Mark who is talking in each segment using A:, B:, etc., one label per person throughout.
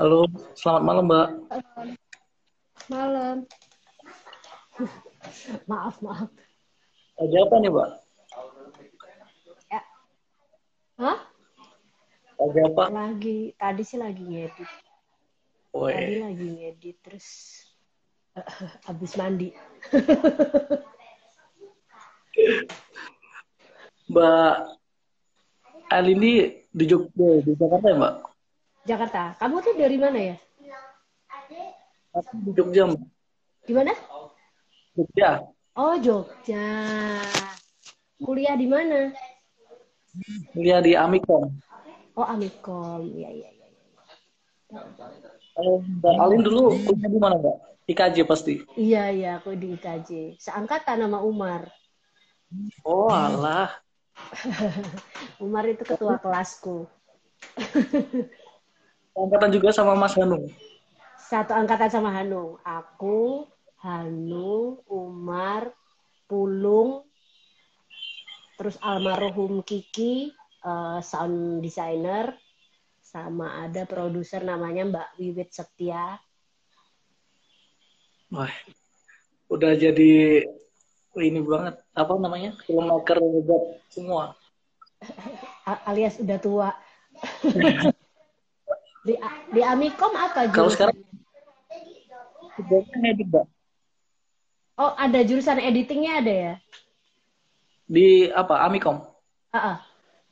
A: Halo, selamat malam Mbak.
B: Malam. Maaf, maaf.
A: Ada apa nih Mbak?
B: Ya. Hah?
A: Ada apa?
B: Tadi sih lagi ngedit. Tadi
A: Woi,
B: lagi ngedit, terus habis mandi.
A: Mbak Ali ini di Jogja, di Jakarta ya Mbak?
B: Jakarta. Kamu tuh dari mana ya?
A: Aku di Jogja Mbak.
B: Di mana?
A: Jogja,
B: Oh, Jogja. Kuliah di mana?
A: kuliah di Amikom.
B: Oh, Amikom. Iya, iya, iya.
A: Kalau Mbak Alin dulu kuliah di mana Mbak? IKJ pasti.
B: Iya, iya, aku di IKJ. Seangkatan nama Umar.
A: Oh alah.
B: Umar itu ketua kelasku.
A: Angkatan juga sama Mas Hanung.
B: Satu angkatan sama Hanung. Aku, Hanung, Umar, Pulung, terus almarhum Kiki, sound designer, sama ada produser namanya Mbak Wiwit Setia.
A: Wah, udah jadi ini banget. Apa namanya? Filmmaker hebat semua.
B: Alias udah tua. Di, di Amikom apa
A: Kalau sekarang
B: jurusannya?
A: kerjanya ngedit Mbak.
B: Oh, ada jurusan editingnya ada ya?
A: Di apa? Amikom.
B: Ah,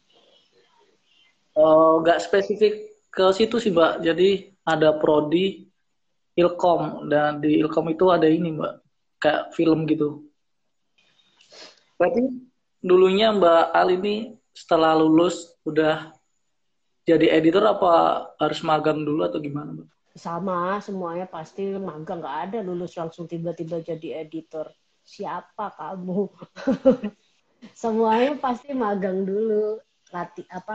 A: Nggak spesifik ke situ sih Mbak. Jadi ada prodi, Ilkom, dan di Ilkom itu ada ini Mbak, kayak film gitu. Berarti dulunya Mbak Al ini setelah lulus udah jadi editor apa harus magang dulu atau gimana Mbak?
B: sama, semuanya pasti magang, nggak ada lulus langsung tiba-tiba jadi editor. Siapa kamu? Semuanya pasti magang dulu, latih apa,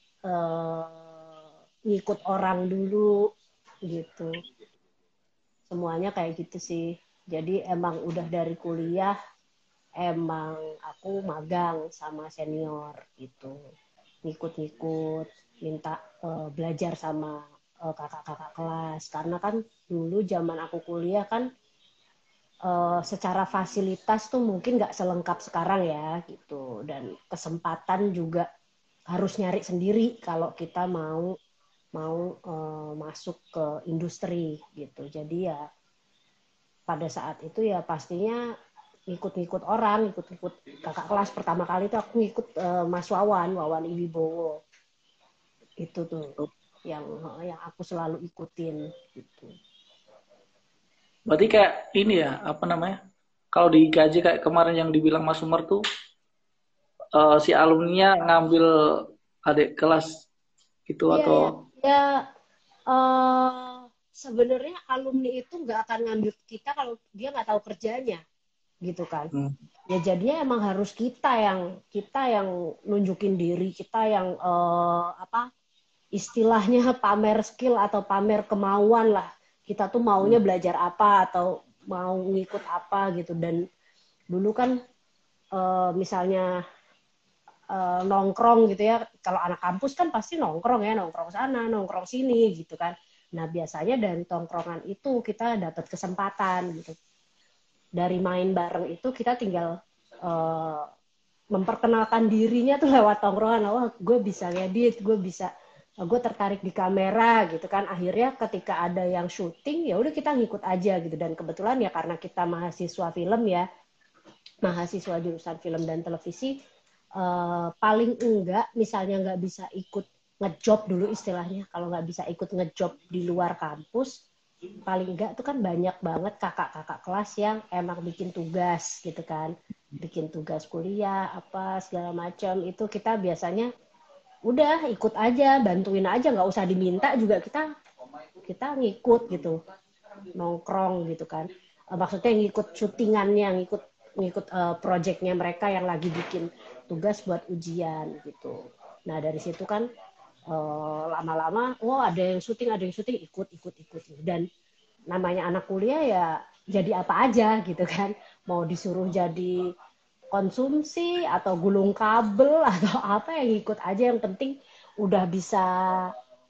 B: ngikut orang dulu gitu. Semuanya kayak gitu sih. Jadi emang udah dari kuliah, emang aku magang sama senior gitu. Ngikut-ngikut, minta belajar sama kakak-kakak kelas. Karena kan dulu zaman aku kuliah kan secara fasilitas tuh mungkin nggak selengkap sekarang ya gitu. Dan kesempatan juga harus nyari sendiri kalau kita mau mau masuk ke industri gitu. Jadi ya pada saat itu ya pastinya ngikut-ngikut orang, ngikut-ngikut kakak kelas. Pertama kali itu aku ngikut Mas Wawan Ibibowo. Itu tuh yang aku selalu ikutin gitu.
A: Berarti kayak ini ya, apa namanya? Kalau di IKJ kayak kemarin yang dibilang Mas Umar tuh si alumninya ngambil adik kelas gitu
B: Iya
A: atau
B: ya, ya uh, sebenarnya alumni itu nggak akan ngambil kita kalau dia nggak tahu kerjanya, gitu kan.
A: hmm,
B: Ya jadinya emang harus kita yang nunjukin diri, kita yang apa istilahnya pamer skill atau pamer kemauan lah. Kita tuh maunya belajar apa atau mau ngikut apa gitu. Dan dulu kan misalnya nongkrong gitu ya. Kalau anak kampus kan pasti nongkrong ya, nongkrong sana, nongkrong sini gitu kan. Nah biasanya dari tongkrongan itu kita dapat kesempatan gitu. Dari main bareng itu kita tinggal uh, memperkenalkan dirinya tuh lewat tongkrongan. Wah, gue bisa ngedit, gue tertarik di kamera gitu kan. Akhirnya ketika ada yang syuting, ya udah kita ngikut aja gitu. Dan kebetulan ya karena kita mahasiswa film ya, mahasiswa jurusan film dan televisi, paling enggak misalnya nggak bisa ikut ngejob dulu istilahnya, kalau nggak bisa ikut ngejob di luar kampus, paling enggak tuh kan banyak banget kakak-kakak kelas yang emang bikin tugas gitu kan, bikin tugas kuliah apa segala macam, itu kita biasanya udah ikut aja, bantuin aja, nggak usah diminta juga, kita kita ngikut gitu, nongkrong gitu kan. Maksudnya ngikut syutingannya, ngikut ngikut projectnya mereka yang lagi bikin tugas buat ujian gitu. Nah dari situ kan lama-lama, oh ada yang syuting, ikut. Dan namanya anak kuliah ya jadi apa aja gitu kan. Mau disuruh jadi konsumsi atau gulung kabel atau apa, yang ikut aja, yang penting udah bisa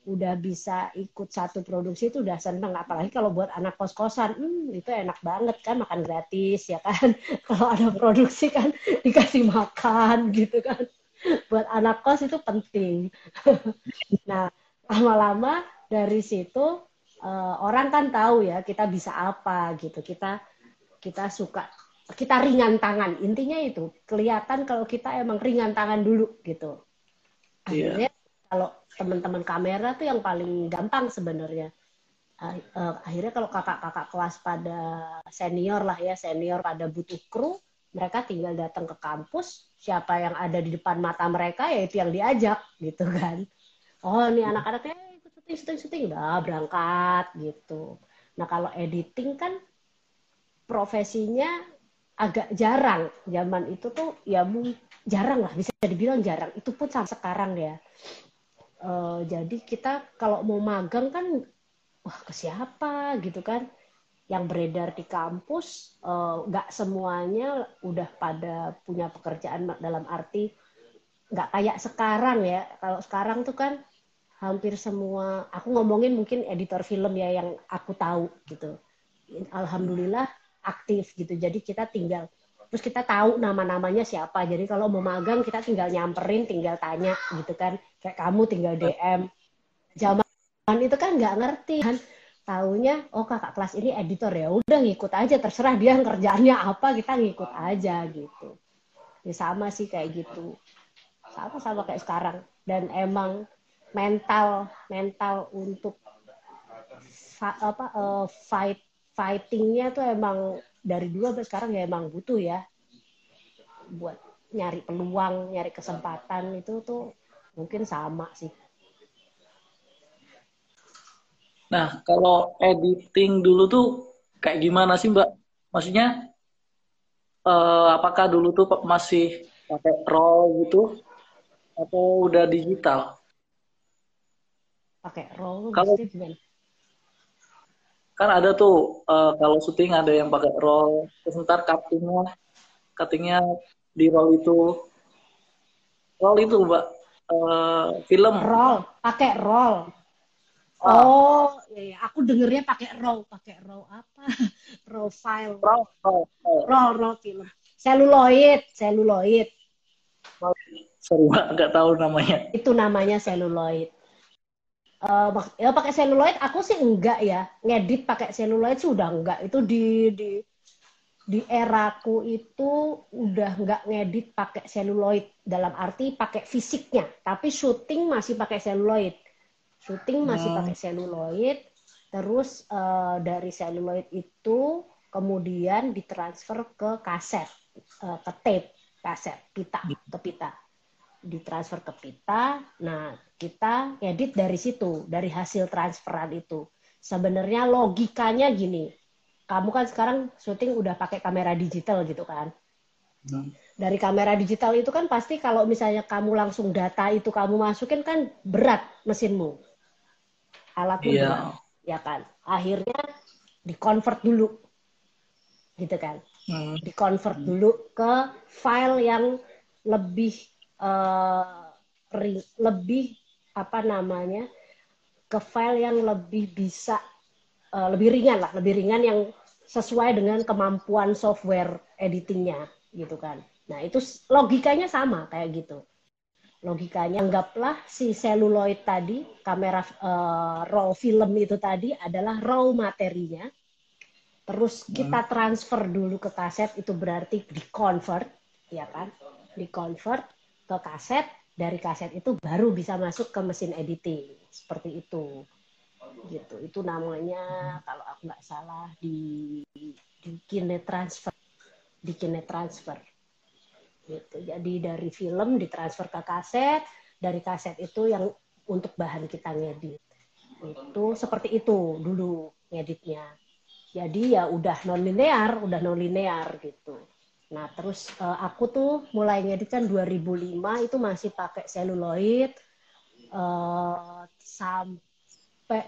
B: udah bisa ikut satu produksi itu udah seneng. Apalagi kalau buat anak kos-kosan, itu enak banget kan, makan gratis ya kan. Kalau ada produksi kan dikasih makan gitu kan. Buat anak kos itu penting. Nah, lama-lama dari situ orang kan tahu ya kita bisa apa gitu. Kita suka, kita ringan tangan. Intinya itu kelihatan kalau kita emang ringan tangan dulu gitu. Akhirnya kalau teman-teman kamera tuh yang paling gampang sebenarnya. Akhirnya kalau kakak-kakak kelas pada senior lah ya, senior pada butuh kru, mereka tinggal datang ke kampus, siapa yang ada di depan mata mereka ya itu yang diajak gitu kan. Oh ini anak-anaknya ikut syuting, udah berangkat gitu. Nah kalau editing kan profesinya agak jarang. Zaman itu tuh ya jarang lah, bisa dibilang jarang. Itu pun sampai sekarang ya. Jadi kita kalau mau magang kan, wah ke siapa gitu kan. Yang beredar di kampus, nggak semuanya udah pada punya pekerjaan dalam arti nggak kayak sekarang ya. Kalau sekarang tuh kan hampir semua, aku ngomongin mungkin editor film ya yang aku tahu gitu. Alhamdulillah aktif gitu. Jadi kita tinggal, terus kita tahu nama-namanya siapa. Jadi kalau mau magang kita tinggal nyamperin, tinggal tanya gitu kan. Kayak kamu tinggal DM. Zaman itu kan nggak ngerti kan. Taunya, oh kakak kelas ini editor ya. Udah ngikut aja, terserah dia kerjaannya apa, kita ngikut aja gitu. Ya sama sih kayak gitu. Sama-sama kayak sekarang. Dan emang mental untuk fightingnya tuh emang dari dulu sampai sekarang ya emang butuh ya buat nyari peluang, nyari kesempatan itu tuh mungkin sama sih.
A: Nah, kalau editing dulu tuh kayak gimana sih Mbak? Maksudnya apakah dulu tuh masih pakai RAW gitu atau udah digital?
B: Pakai roll
A: Kalau
B: maksudnya gimana?
A: kan ada tuh kalau syuting ada yang pakai RAW, terus ntar cuttingnya di RAW itu, RAW itu Mbak, film.
B: Roll, pakai roll.
A: Ah,
B: Oh, iya, aku dengernya pakai raw apa? Raw file,
A: RAW.
B: roll film. Seluloid.
A: Sorry Mbak, nggak tahu namanya.
B: Itu namanya seluloid. Ya pakai seluloid aku sih enggak ya. Ngedit pakai seluloid sudah enggak. Itu di eraku itu udah nggak ngedit pakai seluloid dalam arti pakai fisiknya, tapi syuting masih pakai seluloid. Syuting masih pakai seluloid, terus dari seluloid itu kemudian ditransfer ke kaset, ke tape, kaset, pita, ke pita. Ditransfer ke pita, nah kita edit dari situ, dari hasil transferan itu. Sebenarnya logikanya gini, kamu kan sekarang syuting udah pakai kamera digital gitu kan. Dari kamera digital itu kan pasti kalau misalnya kamu langsung data itu kamu masukin kan berat mesinmu. Alatmu berat,
A: Iya.
B: ya kan. Akhirnya di-convert dulu gitu kan. Di-convert dulu ke file yang lebih uh, lebih apa namanya? Ke file yang lebih bisa lebih ringan lah, lebih ringan yang sesuai dengan kemampuan software editingnya gitu kan. Nah itu logikanya sama kayak gitu. Logikanya anggaplah si seluloid tadi, kamera raw film itu tadi adalah raw materinya. Terus kita transfer dulu ke kaset, itu berarti di-convert, ya kan? Di-convert ke kaset, dari kaset itu baru bisa masuk ke mesin editing. Seperti itu. Gitu. Itu namanya kalau aku nggak salah di Kinetransfer, di Kinetransfer. Gitu. Jadi dari film ditransfer ke kaset, dari kaset itu yang untuk bahan kita ngedit. Itu seperti itu dulu ngeditnya. Jadi ya udah non linear gitu. Nah, terus aku tuh mulai ngedit kan 2005 itu masih pakai seluloid sampai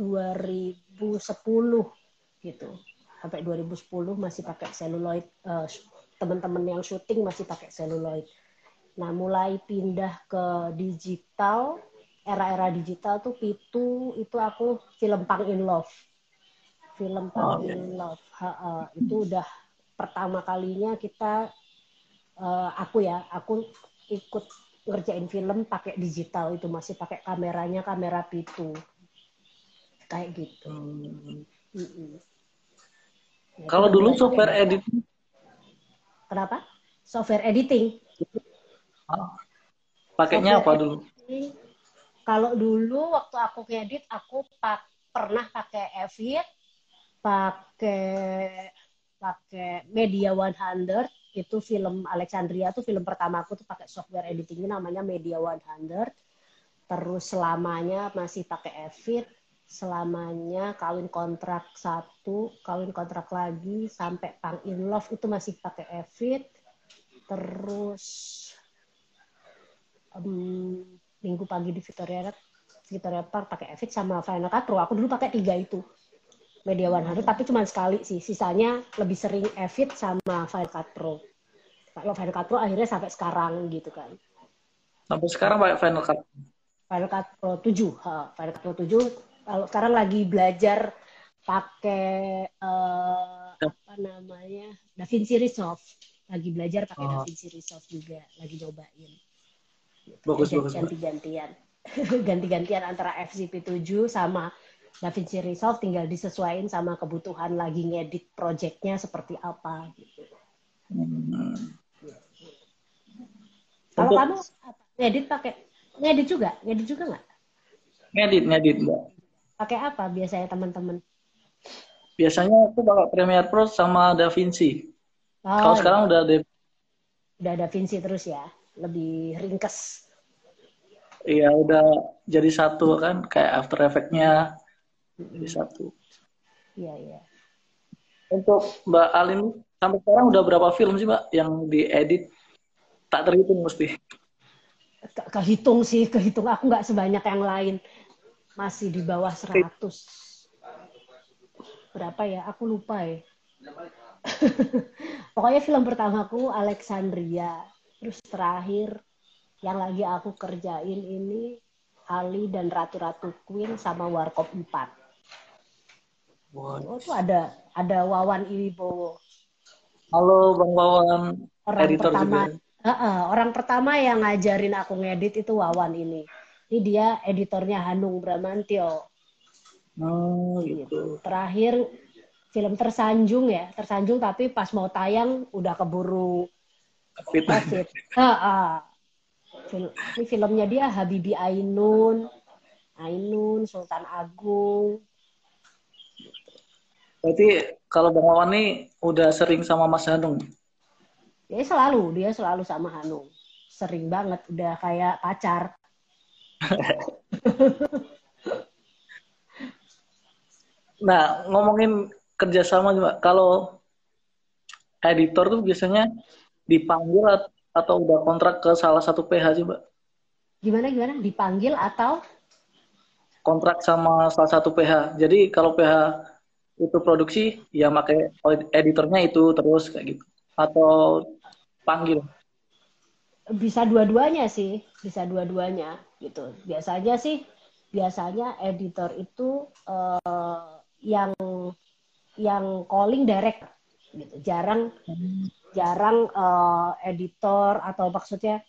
B: 2010 gitu. Sampai 2010 masih pakai seluloid, teman-teman yang syuting masih pakai seluloid. Nah, mulai pindah ke digital era-era digital tuh Pitu itu aku film Pang in Love. Film Pang in Love. Itu udah pertama kalinya kita aku ikut ngerjain film pakai digital, itu masih pakai kameranya kamera Pitu. Kayak gitu. Nah,
A: Kalau dulu software editing,
B: kenapa? Software editing.
A: pakainya
B: Software
A: apa dulu?
B: editing. Kalau dulu waktu aku ngedit, aku pernah pakai Avid, pakai Media 100. Itu film Alexandria tuh film pertama aku tuh pakai software editingnya namanya Media 100. Terus selamanya masih pakai Avid, selamanya kawin kontrak 1, kawin kontrak lagi sampai Pang in Love itu masih pakai Avid. Terus Minggu Pagi di Victoria Park pakai Avid sama Final Cut Pro. Aku dulu pakai 3 itu. Media 100 tapi cuma sekali sih. Sisanya lebih sering Avid sama Final Cut Pro. Kalau Final Cut Pro akhirnya sampai sekarang gitu kan.
A: Sampai sekarang pakai Final Cut.
B: Final Cut Pro 7. Final Cut Pro 7. Kalau sekarang lagi belajar pakai apa namanya? DaVinci Resolve. Lagi belajar pakai DaVinci Resolve juga, lagi nyobain.
A: Bagus.
B: Ganti-gantian. Ganti-gantian antara FCP7 sama DaVinci Resolve, tinggal disesuaikan sama kebutuhan lagi ngedit projectnya seperti apa gitu. Kalau kamu ngedit juga nggak?
A: Ngedit Mbak.
B: Pakai apa biasanya teman-teman?
A: Biasanya aku pakai Premiere Pro sama DaVinci. Kalau sekarang
B: iya. Udah DaVinci terus ya, lebih ringkes.
A: Iya, udah jadi satu kan, kayak After Effects-nya jadi satu.
B: Iya.
A: Untuk Mbak Alin, sampai sekarang udah berapa film sih Mbak yang diedit? Tak terhitung mesti.
B: Kehitung aku nggak sebanyak yang lain, masih di bawah 100. Berapa ya? Aku lupa ya. Pokoknya film pertamaku Alexandria. Terus terakhir yang lagi aku kerjain ini Ali dan Ratu-Ratu Queen sama Warkop 4. Oh, itu ada Wawan Iwibowo.
A: Halo Bang Wawan, editor juga.
B: Orang pertama yang ngajarin aku ngedit itu Wawan ini. Ini dia editornya Hanung Bramantyo.
A: Gitu.
B: Terakhir film Tersanjung tapi pas mau tayang udah keburu COVID. Ini filmnya dia Habibi Ainun, Sultan Agung.
A: Berarti kalau Bang Wawan nih udah sering sama Mas Hanung?
B: Dia selalu sama Hanung. Sering banget, udah kayak pacar.
A: Nah, ngomongin kerjasama Mbak, kalau editor tuh biasanya dipanggil atau udah kontrak ke salah satu PH sih Mbak?
B: Gimana? Dipanggil atau?
A: Kontrak sama salah satu PH. Jadi kalau PH itu produksi, ya pakai editornya itu terus kayak gitu. Atau panggil?
B: Bisa dua-duanya sih, gitu. Biasanya editor itu yang calling direct gitu. Jarang editor atau maksudnya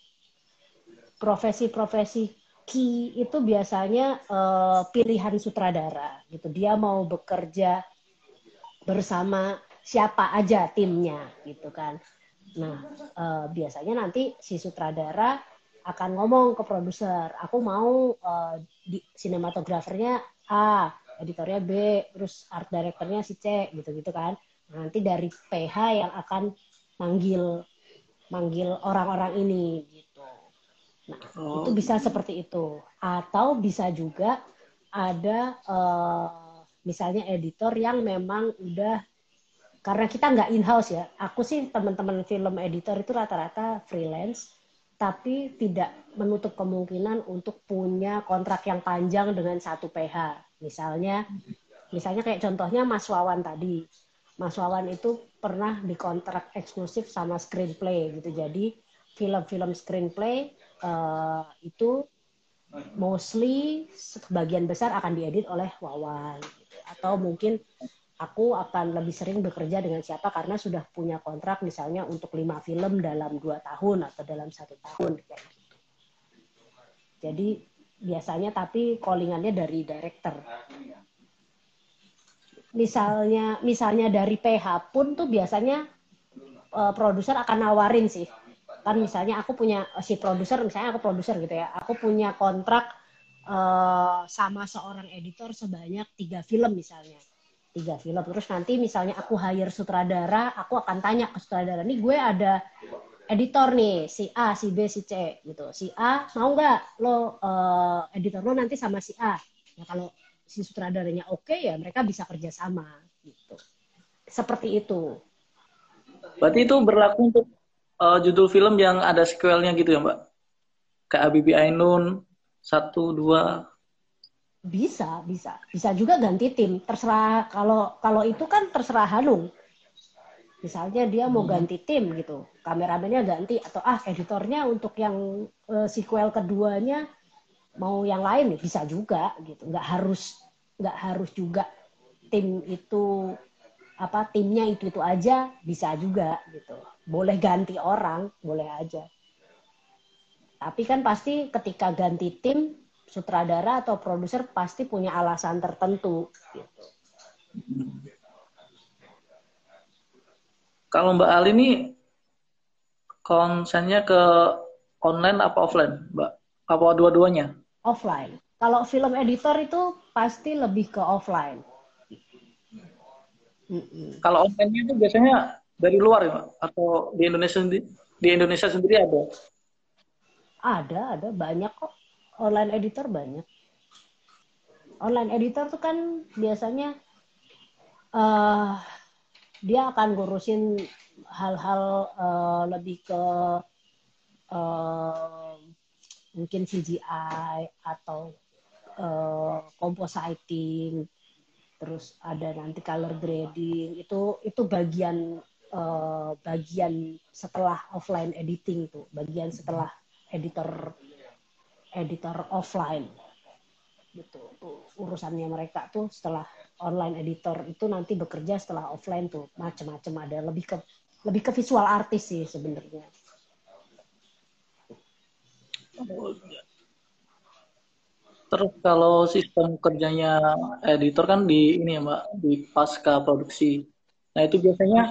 B: profesi key itu biasanya pilihan sutradara gitu. Dia mau bekerja bersama siapa aja timnya gitu kan. Nah, biasanya nanti si sutradara akan ngomong ke produser, aku mau di sinematografernya A, editornya B, terus art directornya si C, gitu-gitu kan. Nah, nanti dari PH yang akan manggil orang-orang ini gitu. Nah, itu bisa seperti itu. Atau bisa juga ada misalnya editor yang memang udah, karena kita nggak in-house ya. Aku sih teman-teman film editor itu rata-rata freelance, tapi tidak menutup kemungkinan untuk punya kontrak yang panjang dengan satu PH. Misalnya kayak contohnya Mas Wawan tadi. Mas Wawan itu pernah dikontrak eksklusif sama Screenplay gitu. Jadi film-film Screenplay itu mostly sebagian besar akan diedit oleh Wawan gitu. Atau mungkin aku akan lebih sering bekerja dengan siapa karena sudah punya kontrak misalnya untuk 5 film dalam 2 tahun atau dalam 1 tahun kayak gitu. Jadi biasanya tapi callingannya dari director. Misalnya dari PH pun tuh biasanya produser akan nawarin sih. Kan misalnya aku punya misalnya aku produser gitu ya. Aku punya kontrak sama seorang editor sebanyak 3 film misalnya. 3 film. Terus nanti misalnya aku hire sutradara, aku akan tanya ke sutradara, nih gue ada editor nih, si A, si B, si C gitu. Si A mau nggak lo editor lo nanti sama si A. Nah, kalau si sutradaranya oke ya mereka bisa kerjasama gitu. Seperti itu.
A: Berarti itu berlaku untuk judul film yang ada sequelnya gitu ya, Mbak? Kayak Habibie Ainun 1, 2.
B: Bisa juga ganti tim. Terserah kalau itu kan terserah Hanung. Misalnya dia mau ganti tim gitu, kameramennya ganti atau editornya untuk yang sequel keduanya mau yang lain bisa juga gitu. Nggak harus juga tim itu timnya itu aja bisa juga gitu. Boleh ganti orang, boleh aja. Tapi kan pasti ketika ganti tim, sutradara atau produser pasti punya alasan tertentu gitu.
A: Kalau Mbak Ali ini konsennya ke online apa offline, Mbak? Apa dua-duanya?
B: Offline. Kalau film editor itu pasti lebih ke offline.
A: Kalau online itu biasanya dari luar ya, Mbak? Atau di Indonesia sendiri ada?
B: Ada banyak kok. Online editor banyak. Online editor tuh kan biasanya dia akan ngurusin hal-hal lebih ke mungkin CGI atau compositing, terus ada nanti color grading, itu bagian setelah offline editing tuh, bagian setelah editor offline gitu. Tuh urusannya mereka tuh setelah online editor itu nanti bekerja setelah offline tuh macam-macam, ada lebih ke visual artis sih sebenarnya.
A: Terus kalau sistem kerjanya editor kan di ini ya Mbak, di pasca produksi. Nah itu biasanya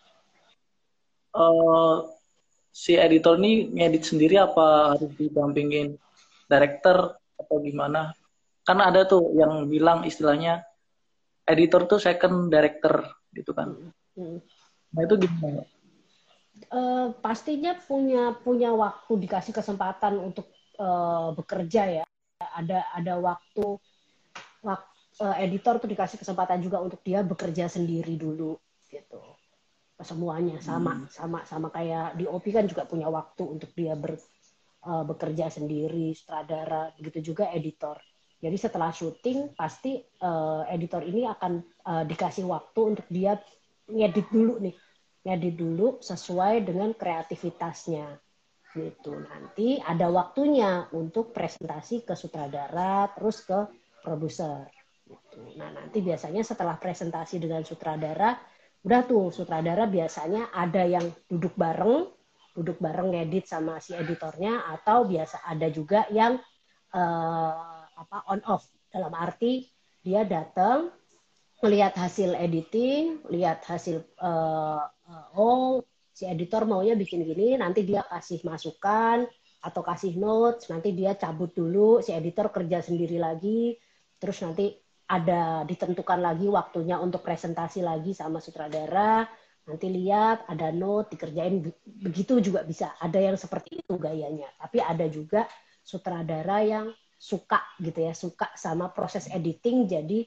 A: uh, si editor ini ngedit sendiri apa harus didampingin director atau gimana? Kan ada tuh yang bilang istilahnya editor tuh second director gitu kan. Nah itu gimana?
B: Pastinya punya waktu, dikasih kesempatan untuk bekerja ya. Ada waktu editor tuh dikasih kesempatan juga untuk dia bekerja sendiri dulu gitu. Semuanya sama kayak di OP kan juga punya waktu untuk dia bekerja sendiri, sutradara, begitu juga editor. Jadi setelah syuting pasti editor ini akan dikasih waktu untuk dia ngedit dulu sesuai dengan kreativitasnya gitu. Nanti ada waktunya untuk presentasi ke sutradara terus ke produser gitu. Nah nanti biasanya setelah presentasi dengan sutradara, udah tuh sutradara biasanya ada yang duduk bareng ngedit sama si editornya, atau biasa ada juga yang on off, dalam arti dia datang melihat hasil editing, lihat hasil si editor maunya bikin gini, nanti dia kasih masukan atau kasih notes, nanti dia cabut dulu, si editor kerja sendiri lagi, terus nanti ada ditentukan lagi waktunya untuk presentasi lagi sama sutradara, nanti lihat ada note dikerjain, begitu juga bisa. Ada yang seperti itu gayanya, tapi ada juga sutradara yang suka gitu ya, suka sama proses editing, jadi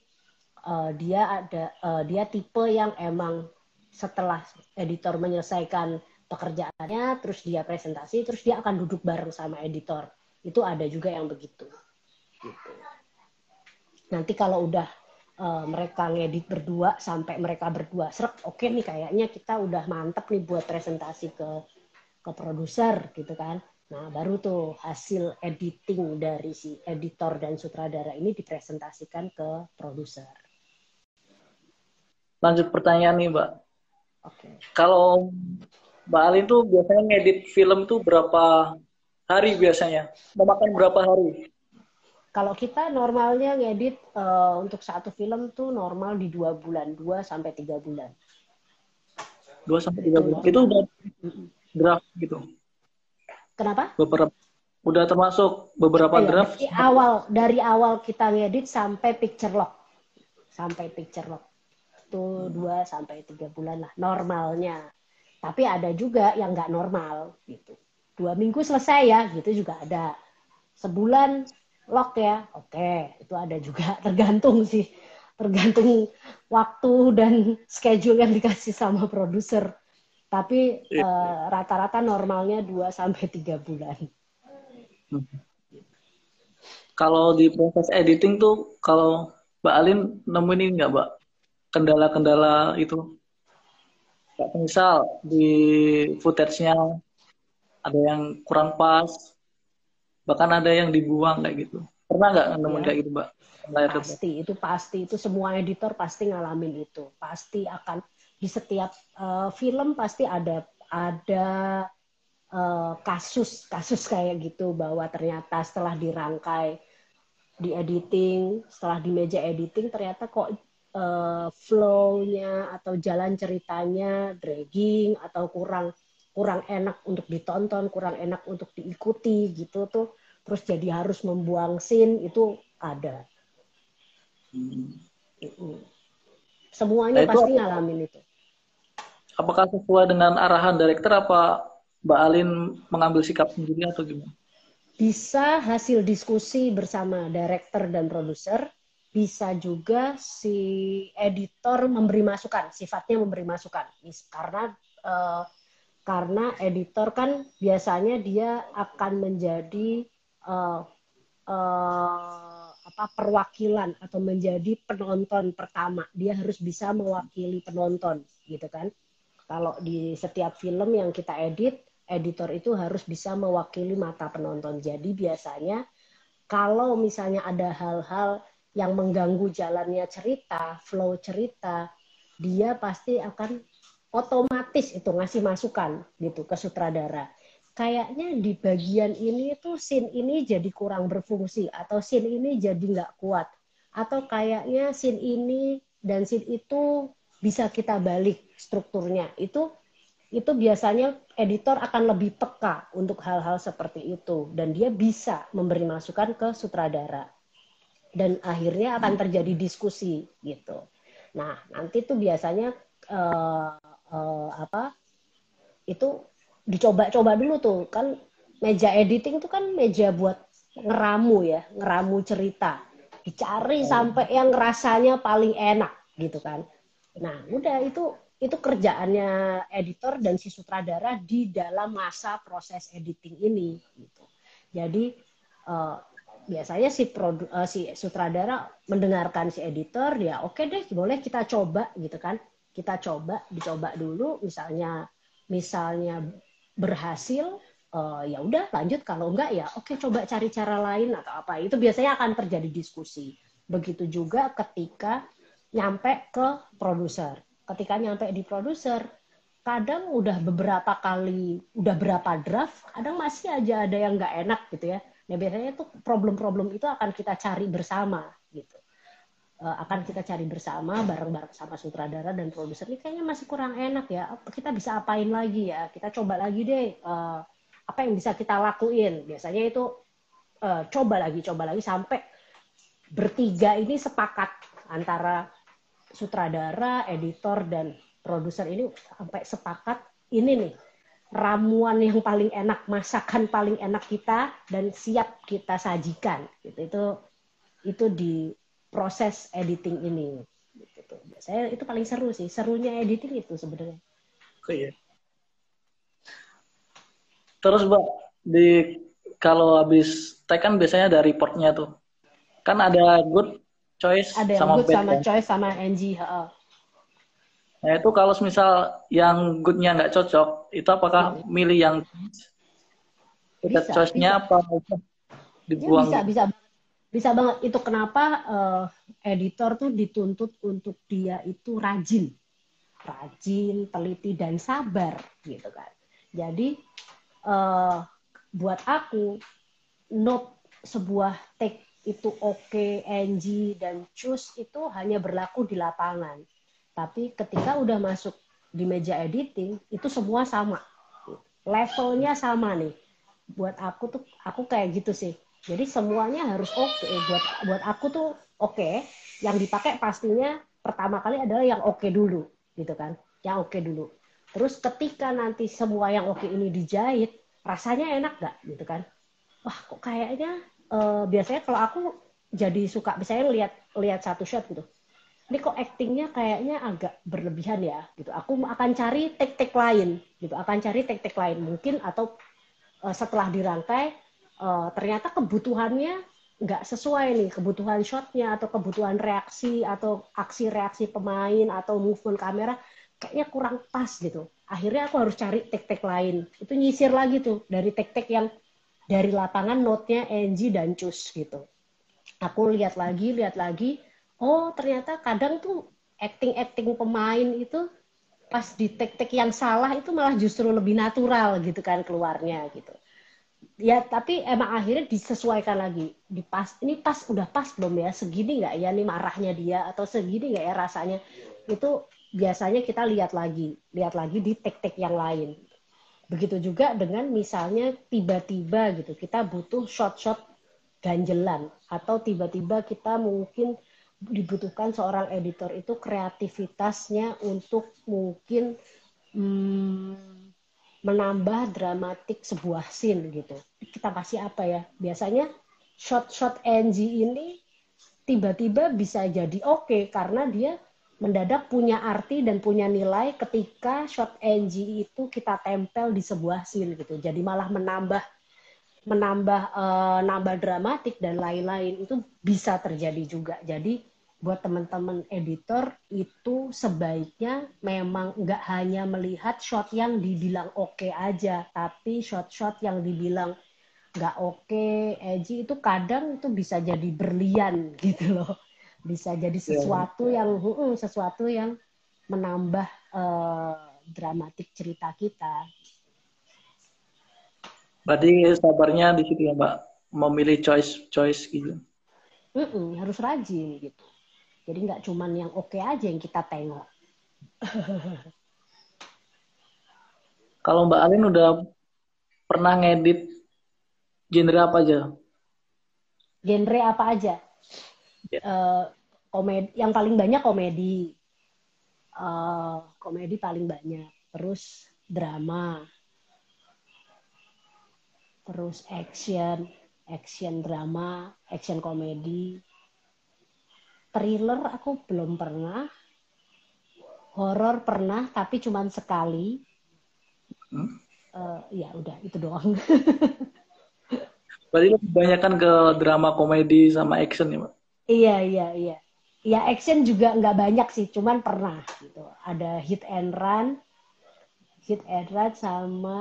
B: dia tipe yang emang setelah editor menyelesaikan pekerjaannya, terus dia presentasi, terus dia akan duduk bareng sama editor. Itu ada juga yang begitu. Gitu. Nanti kalau udah mereka ngedit berdua sampai mereka berdua srek, nih kayaknya kita udah mantep nih buat presentasi ke produser gitu kan. Nah, baru tuh hasil editing dari si editor dan sutradara ini dipresentasikan ke produser.
A: Lanjut pertanyaan nih, Mbak.
B: Oke.
A: Kalau Mbak Alin tuh biasanya ngedit film tuh berapa hari biasanya? Memakan berapa hari?
B: Kalau kita normalnya ngedit untuk satu film tuh normal di 2 bulan, 2 sampai 3 bulan.
A: 2 sampai 3
B: Itu
A: bulan. Itu
B: normal.
A: udah draft gitu.
B: Kenapa?
A: Beberapa udah termasuk beberapa
B: Ya,
A: draft.
B: dari awal kita ngedit sampai picture lock. Sampai picture lock. Itu 2 sampai 3 bulan lah normalnya. Tapi ada juga yang nggak normal gitu. 2 minggu selesai ya, gitu juga ada. Sebulan lock ya, oke, itu ada juga. Tergantung sih, tergantung waktu dan schedule yang dikasih sama produser. Tapi rata-rata normalnya 2 sampai 3 bulan.
A: Kalau di proses editing tuh, kalau Mbak Alin nemuin ini nggak, Mbak? Kendala-kendala itu. Kayak misal di footage-nya ada yang kurang pas, bahkan ada yang dibuang kayak gitu. Pernah nggak nemuin
B: Ya,
A: kayak gitu, Mbak? Layar depan.
B: pasti itu semua editor pasti ngalamin itu. Pasti akan di setiap film pasti ada kasus kayak gitu bahwa ternyata setelah dirangkai di editing, setelah di meja editing ternyata kok flow-nya atau jalan ceritanya dragging atau kurang kurang enak untuk ditonton, kurang enak untuk diikuti gitu tuh. Terus jadi harus membuang scene itu ada.
A: Nah
B: Semuanya
A: itu
B: pasti ngalamin itu.
A: apakah sesuai dengan arahan direktur apa Mbak Alin mengambil sikap sendiri atau gimana?
B: Bisa hasil diskusi bersama director dan produser, bisa juga si editor memberi masukan, sifatnya memberi masukan. Karena karena editor kan biasanya dia akan menjadi uh, perwakilan atau menjadi penonton pertama. Dia harus bisa mewakili penonton, gitu kan? Kalau di setiap film yang kita edit, editor itu harus bisa mewakili mata penonton. Jadi biasanya kalau misalnya ada hal-hal yang mengganggu jalannya cerita, flow cerita, dia pasti akan otomatis itu ngasih masukan gitu ke sutradara. Kayaknya di bagian ini tuh scene ini jadi kurang berfungsi atau scene ini jadi nggak kuat atau kayaknya scene ini dan scene itu bisa kita balik strukturnya. Itu biasanya editor akan lebih peka untuk hal-hal seperti itu dan dia bisa memberi masukan ke sutradara dan akhirnya akan terjadi diskusi gitu. Nah nanti tuh biasanya uh, itu dicoba-coba dulu tuh kan meja editing tuh kan meja buat ngeramu ya, ngeramu cerita, dicari sampai yang rasanya paling enak gitu kan. Nah udah itu kerjaannya editor dan si sutradara di dalam masa proses editing ini gitu. Jadi uh, biasanya si sutradara mendengarkan si editor ya oke deh boleh kita coba gitu kan, kita dicoba dulu misalnya berhasil ya udah lanjut kalau enggak ya oke coba cari cara lain atau apa itu biasanya akan terjadi diskusi. Begitu juga ketika nyampe ke produser, ketika nyampe di produser kadang udah beberapa kali udah berapa draft kadang masih aja ada yang nggak enak gitu ya. Nah biasanya tuh problem-problem itu akan kita cari bersama gitu. Akan kita cari bersama bareng-bareng sama sutradara dan produser ini kayaknya masih kurang enak ya kita bisa apain lagi ya kita coba lagi deh apa yang bisa kita lakuin biasanya itu coba lagi sampai bertiga ini sepakat antara sutradara editor dan produser ini sampai sepakat ini nih ramuan yang paling enak masakan paling enak kita dan siap kita sajikan gitu itu di proses editing ini. Gitu. Saya itu paling seru sih. Serunya editing itu sebenarnya.
A: Oh, iya. Terus Mbak, kalau habis tag kan biasanya ada reportnya tuh. Kan ada good choice
B: Ada yang
A: sama
B: good
A: bad
B: sama
A: kan.
B: choice sama NG.
A: Nah itu kalau misal yang goodnya nggak cocok, itu apakah milih yang Lihat
B: Bisa,
A: choice-nya
B: bisa.
A: apa
B: Ya
A: dibuang
B: bisa,
A: gitu.
B: bisa, bisa banget. Itu kenapa editor tuh dituntut untuk dia itu rajin, rajin, teliti dan sabar gitu kan. Jadi uh, buat aku note sebuah take itu oke, NG dan choose itu hanya berlaku di lapangan. Tapi ketika udah masuk di meja editing itu semua sama. Levelnya sama nih. Buat aku tuh aku kayak gitu sih. Jadi semuanya harus oke. Buat aku tuh oke. Yang dipakai pastinya pertama kali adalah yang oke dulu, gitu kan? Yang oke dulu. Terus ketika nanti semua yang oke ini dijahit, rasanya enak gak, gitu kan? Wah kok kayaknya biasanya kalau aku jadi suka misalnya lihat satu shot gitu, ini kok actingnya kayaknya agak berlebihan ya gitu, aku akan cari take-take lain gitu, akan cari take-take lain mungkin, atau setelah dirangkai ternyata kebutuhannya nggak sesuai nih, kebutuhan shotnya atau kebutuhan reaksi atau aksi reaksi pemain atau movement kamera kayaknya kurang pas gitu, akhirnya aku harus cari take-take lain, itu nyisir lagi tuh dari take-take yang dari lapangan note-nya NG dan Cus gitu. Aku lihat lagi, oh ternyata kadang tuh acting-acting pemain itu pas di take-take yang salah itu malah justru lebih natural gitu kan keluarnya gitu. Ya tapi emang akhirnya disesuaikan lagi. Ini pas udah pas belum ya? Segini nggak ya nih marahnya dia atau segini nggak ya rasanya? Itu biasanya kita lihat lagi di take-take yang lain. Begitu juga dengan misalnya tiba-tiba gitu kita butuh shot-shot ganjelan atau tiba-tiba kita mungkin dibutuhkan seorang editor itu kreativitasnya untuk mungkin menambah dramatik sebuah scene gitu. Kita kasih apa ya? Biasanya shot-shot NG ini tiba-tiba bisa jadi oke karena dia mendadak punya arti dan punya nilai ketika shot NG itu kita tempel di sebuah scene gitu. Jadi malah nambah dramatik dan lain-lain itu bisa terjadi juga. Jadi buat teman-teman editor itu sebaiknya memang nggak hanya melihat shot yang dibilang oke aja, tapi shot-shot yang dibilang nggak oke, edgy itu kadang itu bisa jadi berlian gitu loh, bisa jadi
A: Ya.
B: sesuatu yang menambah dramatik cerita kita.
A: Berarti sabarnya di situ ya Mbak, memilih choice gitu.
B: Harus rajin gitu. Jadi nggak cuman yang oke aja yang kita tengok.
A: Kalau Mbak Alin udah pernah ngedit genre apa aja?
B: Genre apa aja?
A: Ya.
B: Komedi, yang paling banyak komedi, komedi paling banyak. Terus drama, terus action drama, action komedi, thriller aku belum pernah, horor pernah tapi cuma sekali.
A: Hmm?
B: Ya udah itu doang.
A: Berarti lebih kebanyakan ke drama komedi sama action ya Mbak?
B: Iya, iya, iya. Ya action juga nggak banyak sih, cuman pernah gitu. Ada hit and run sama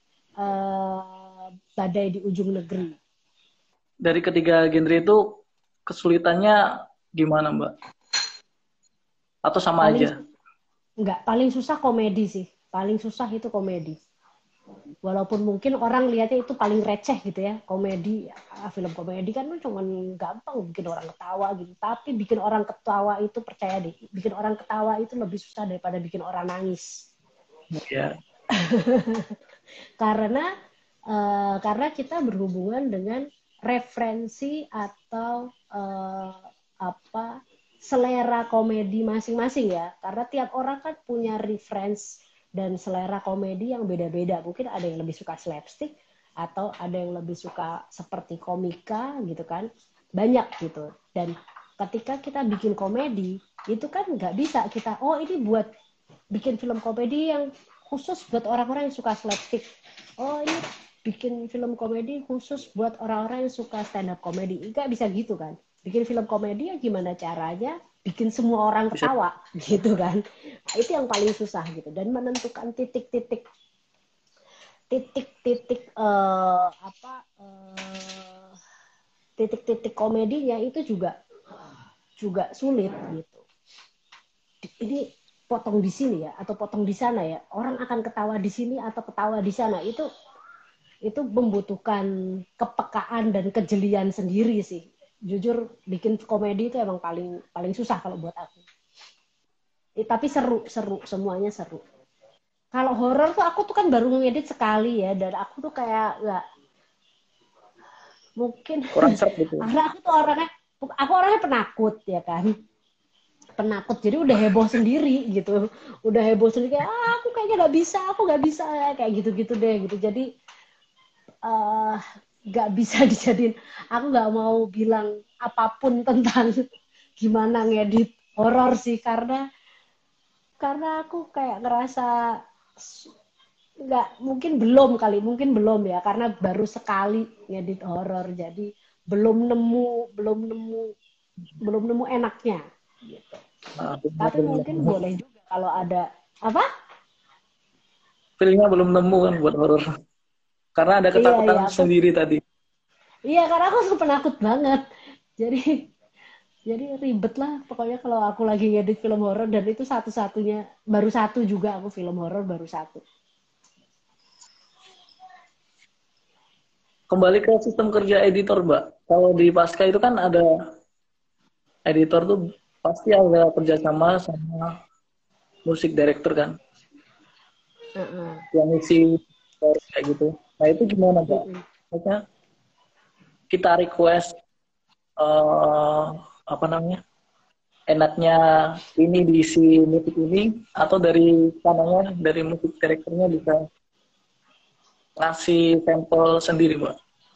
B: badai di ujung negeri.
A: Dari ketiga genre itu kesulitannya gimana Mbak? Atau sama
B: Paling
A: aja?
B: paling susah komedi sih. Paling susah itu komedi. Walaupun mungkin orang lihatnya itu paling receh gitu ya, komedi, film komedi kan cuma gampang bikin orang ketawa gitu, tapi bikin orang ketawa itu percaya deh, bikin orang ketawa itu lebih susah daripada bikin orang nangis.
A: Ya.
B: karena karena kita berhubungan dengan referensi atau apa selera komedi masing-masing ya, karena tiap orang kan punya reference dan selera komedi yang beda-beda. Mungkin ada yang lebih suka slapstick atau ada yang lebih suka seperti komika gitu kan, banyak gitu. Dan ketika kita bikin komedi itu kan nggak bisa kita ini buat bikin film komedi yang khusus buat orang-orang yang suka slapstick, ini bikin film komedi khusus buat orang-orang yang suka stand up komedi, nggak bisa gitu kan. Bikin film komedi ya gimana caranya bikin semua orang
A: Bisa.
B: ketawa gitu kan. Nah, itu yang paling susah gitu, dan menentukan titik-titik titik-titik titik-titik komedinya itu juga sulit gitu. Ini potong di sini ya atau potong di sana ya, orang akan ketawa di sini atau ketawa di sana, itu membutuhkan kepekaan dan kejelian sendiri sih. Jujur bikin komedi itu emang paling paling susah kalau buat aku. Tapi seru semuanya seru. Kalau horor tuh aku tuh kan baru ngedit sekali ya, dan aku tuh kayak nggak mungkin
A: kurang seret gitu.
B: karena aku orangnya penakut ya kan, penakut, jadi udah heboh sendiri gitu, udah heboh sendiri kayak aku kayaknya aku nggak bisa kayak gitu-gitu deh gitu. Jadi eh, nggak bisa dijadiin, aku nggak mau bilang apapun tentang gimana ngedit horor sih, karena aku kayak ngerasa nggak, mungkin belum ya, karena baru sekali ngedit horor, jadi belum nemu enaknya gitu.
A: Nah,
B: Tapi mungkin boleh juga kalau ada apa.
A: feelnya belum nemu kan buat horor. Karena ada
B: Iya,
A: ketakutan
B: iya,
A: sendiri tadi.
B: iya, karena aku suka penakut banget, jadi ribet lah pokoknya kalau aku lagi ngedit film horor, dan itu satu-satunya, baru satu juga aku film horor, baru satu.
A: Kembali ke sistem kerja editor, Mbak. Kalau di Pasca itu kan ada editor tuh pasti ada kerjasama sama musik director kan,
B: Uh-uh.
A: yang isi kayak gitu. Nah itu gimana, Mbak?
B: Uh-uh.
A: Maksudnya kita request eh apa namanya, enaknya ini diisi musik ini, atau dari kanannya dari musik directornya bisa ngasih sampel sendiri, Mbak?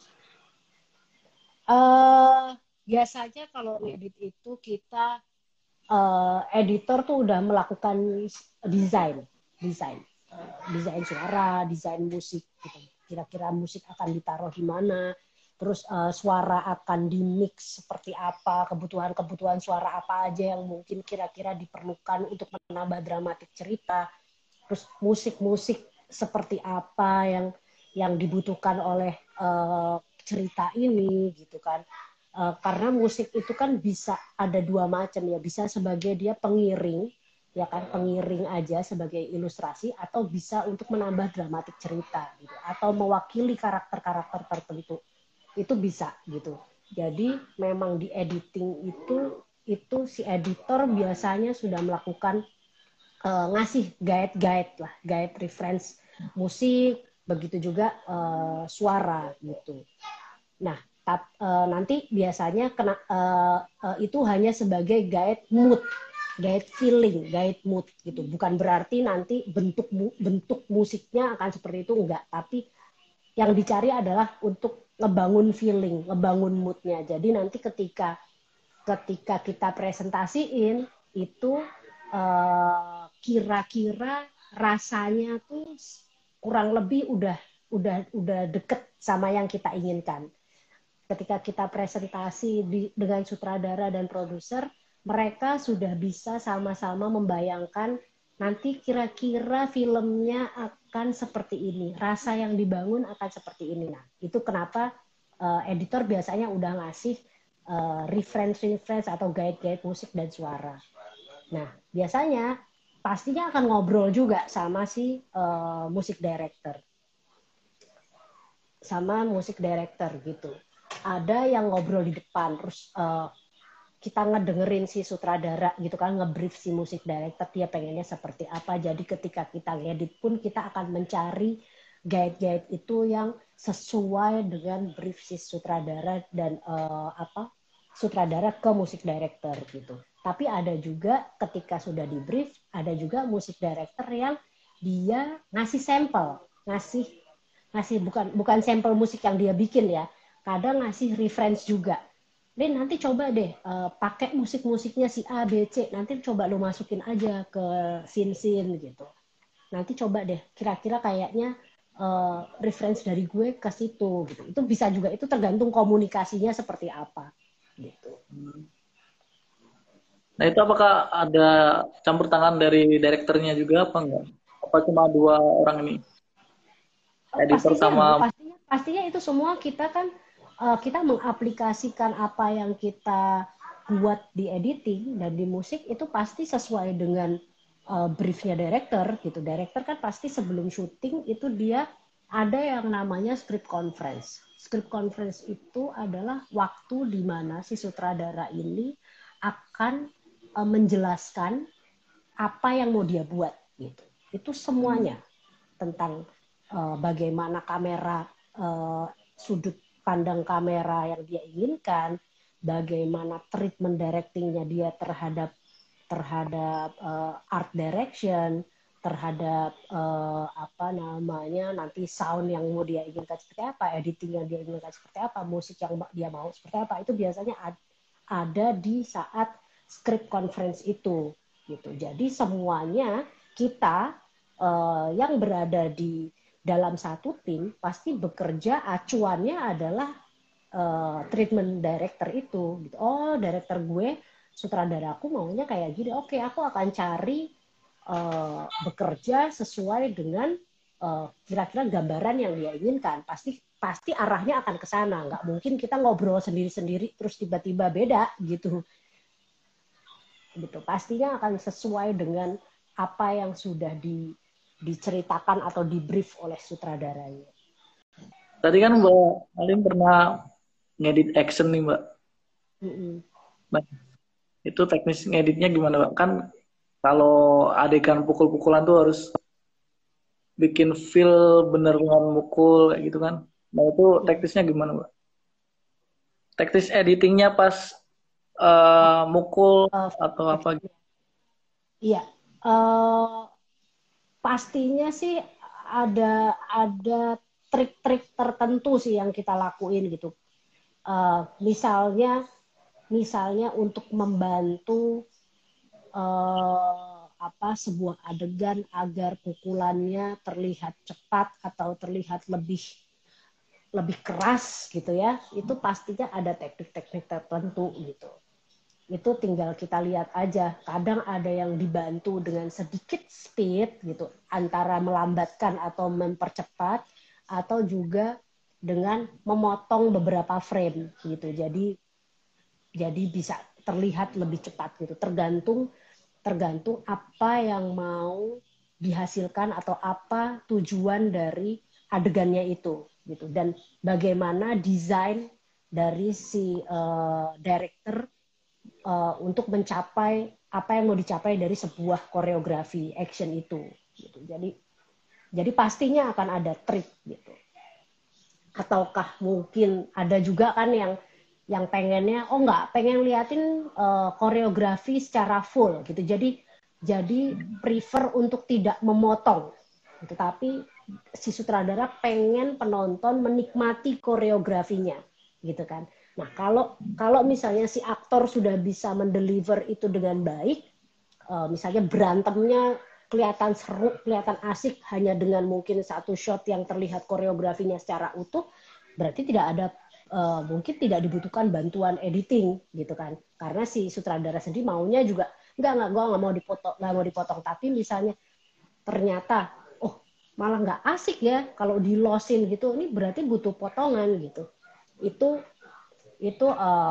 B: Eh, Biasanya kalau edit itu kita editor tuh udah melakukan desain, desain, desain suara, desain musik gitu. Kira-kira musik akan ditaruh di mana, terus suara akan di mix seperti apa, kebutuhan suara apa aja yang mungkin kira-kira diperlukan untuk menambah dramatik cerita, terus musik-musik seperti apa yang dibutuhkan oleh cerita ini gitu kan. Karena musik itu kan bisa ada dua macam ya, bisa sebagai dia pengiring ya kan, pengiring aja sebagai ilustrasi, atau bisa untuk menambah dramatik cerita gitu, atau mewakili karakter-karakter tertentu, itu bisa gitu. Jadi memang di editing itu si editor biasanya sudah melakukan ngasih guide lah, guide reference musik, begitu juga suara gitu. Nah, nanti biasanya itu hanya sebagai guide feeling, guide mood gitu. Bukan berarti nanti bentuk musiknya akan seperti itu, enggak. Tapi yang dicari adalah untuk ngebangun feeling, ngebangun moodnya. Jadi nanti ketika kita presentasiin itu kira-kira rasanya tuh kurang lebih udah deket sama yang kita inginkan. Ketika kita presentasi dengan sutradara dan produser, mereka sudah bisa sama-sama membayangkan nanti kira-kira filmnya akan seperti ini, rasa yang dibangun akan seperti ini. Nah, itu kenapa editor biasanya udah ngasih reference atau guide musik dan suara. Nah, biasanya pastinya akan ngobrol juga sama si musik director. Sama musik director gitu. Ada yang ngobrol di depan, terus kita ngedengerin si sutradara gitu kan, ngebrief si musik director, dia pengennya seperti apa. Jadi ketika kita ngedit pun kita akan mencari guide itu yang sesuai dengan brief si sutradara dan sutradara ke musik director gitu. Tapi ada juga ketika sudah di brief, ada juga musik director yang dia ngasih sampel, ngasih bukan sampel musik yang dia bikin ya, kadang ngasih reference juga. Dan nanti coba deh pakai musik-musiknya si A, B, C, nanti coba lo masukin aja ke scene gitu. Nanti coba deh kira-kira kayaknya reference dari gue ke situ gitu. Itu bisa juga, itu tergantung komunikasinya seperti apa gitu.
A: Nah itu apakah ada campur tangan dari direkturnya juga apa enggak? Apa cuma dua orang ini? editor sama
B: pastinya itu semua kita kan kita mengaplikasikan apa yang kita buat di editing dan di musik itu pasti sesuai dengan briefnya director gitu. Director kan pasti sebelum syuting itu dia ada yang namanya script conference. Script conference itu adalah waktu di mana si sutradara ini akan menjelaskan apa yang mau dia buat gitu. Itu semuanya tentang bagaimana kamera, sudut pandang kamera yang dia inginkan, bagaimana treatment directingnya dia terhadap art direction, terhadap apa namanya nanti sound yang mau dia inginkan seperti apa, editing yang dia inginkan seperti apa, musik yang dia mau seperti apa, itu biasanya ada di saat script conference itu gitu. Jadi semuanya kita yang berada di dalam satu tim pasti bekerja acuannya adalah treatment director itu gitu. Oh, director gue, sutradaraku maunya kayak gini. Oke, aku akan cari bekerja sesuai dengan kira-kira gambaran yang dia inginkan. Pasti arahnya akan ke sana. Nggak mungkin kita ngobrol sendiri-sendiri terus tiba-tiba beda gitu. Gitu. Pastinya akan sesuai dengan apa yang sudah diceritakan atau di brief oleh sutradaranya.
A: Tadi kan Mbak Alim pernah ngedit action nih Mbak. Mbak, itu teknis ngeditnya gimana Mbak? Kan kalau adegan pukul-pukulan tuh harus bikin feel bener dengan mukul kayak gitu kan. Nah itu teknisnya gimana Mbak? Teknis editingnya pas mukul atau apa gitu?
B: Iya, pastinya sih ada trik-trik tertentu sih yang kita lakuin gitu. Misalnya untuk membantu sebuah adegan agar pukulannya terlihat cepat atau terlihat lebih keras gitu ya, itu pastinya ada teknik-teknik tertentu gitu. Itu tinggal kita lihat aja. Kadang ada yang dibantu dengan sedikit speed gitu, antara melambatkan atau mempercepat, atau juga dengan memotong beberapa frame gitu. Jadi bisa terlihat lebih cepat gitu. Tergantung apa yang mau dihasilkan atau apa tujuan dari adegannya itu gitu. Dan bagaimana desain dari si director untuk mencapai apa yang mau dicapai dari sebuah koreografi action itu gitu. Jadi pastinya akan ada trik gitu. Ataukah mungkin ada juga kan yang pengennya pengen liatin koreografi secara full gitu. Jadi prefer untuk tidak memotong. Tetapi si sutradara pengen penonton menikmati koreografinya gitu kan. Nah, kalau misalnya si aktor sudah bisa mendeliver itu dengan baik, misalnya berantemnya kelihatan seru, kelihatan asik hanya dengan mungkin satu shot yang terlihat koreografinya secara utuh, berarti mungkin tidak dibutuhkan bantuan editing gitu kan. Karena si sutradara sendiri maunya juga enggak, gue nggak mau dipotong. Tapi misalnya ternyata malah nggak asik ya kalau di losin gitu, ini berarti butuh potongan gitu. Itu